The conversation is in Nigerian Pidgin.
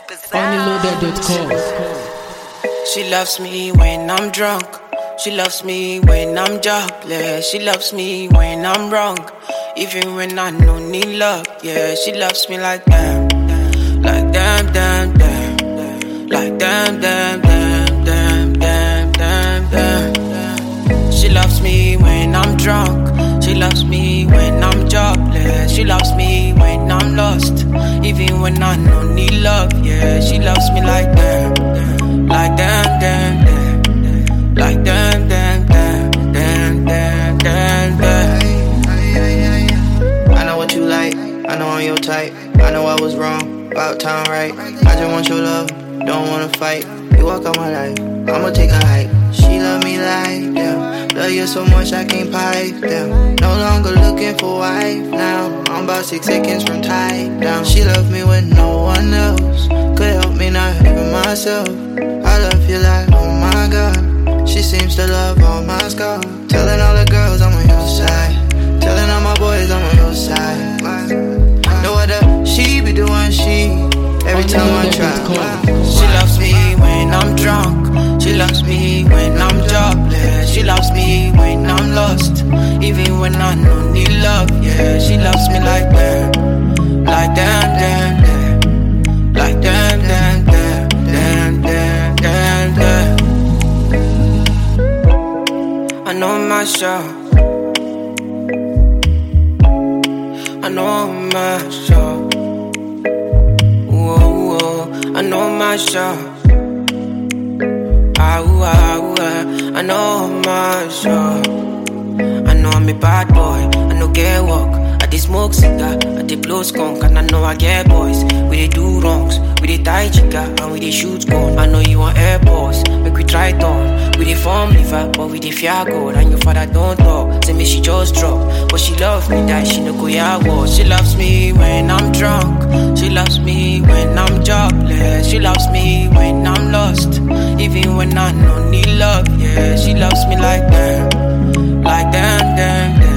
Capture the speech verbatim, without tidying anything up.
Onlyloaded dot com. She loves me when I'm drunk. She loves me when I'm jobless. She loves me when I'm wrong, even when I don't need love. Yeah, she loves me like damn, like damn, damn, damn, like damn, damn, damn, damn, damn, damn, damn. She loves me when I'm drunk. She loves me when I'm jobless. She loves me when I'm lost, even when I don't need love. Yeah, she loves me like damn, like damn, damn, damn, like damn, damn, damn, damn, damn, damn, damn. I know what you like, I know I'm your type. I know I was wrong, about time right. I just want your love, don't wanna fight. You walk out my life, I'ma take a hike. She love me like them, love you so much I can't pipe them. No longer looking for wife now, I'm about six seconds from tied down. She love me when no one else could help me, not even myself. I love you like, oh my God. She seems to love all my scars. Telling all the girls I'm on your side, telling all my boys I'm on your side. No other, she be doing she every time I try. She loves me when I'm drunk. She loves me when I'm jobless. She loves me when I'm lost, even when I don't need love. Yeah, she loves me like damn, like damn, damn, damn, like damn, damn, damn, damn, damn, damn, damn. I know my show. I know my show. Whoa, whoa. I know my show. Ah, ooh, ah, ooh, ah. I know my show. I know I'm a bad boy. I know get work. I dey smoke cigar. I dey blow skunk. And I know I get boys. We dey do wrongs. We dey tie chica. And we dey shoot gun. I know you want airports. Make we try it on. We dey form liver. But we dey fear God. And your father don't talk. Say me she just drop. But she love me that she no go ya war. She loves me when I'm drunk. She loves me when I'm jobless. She loves me when I'm lost, even when I don't need love. Yeah, she loves me like damn, like damn, damn, damn.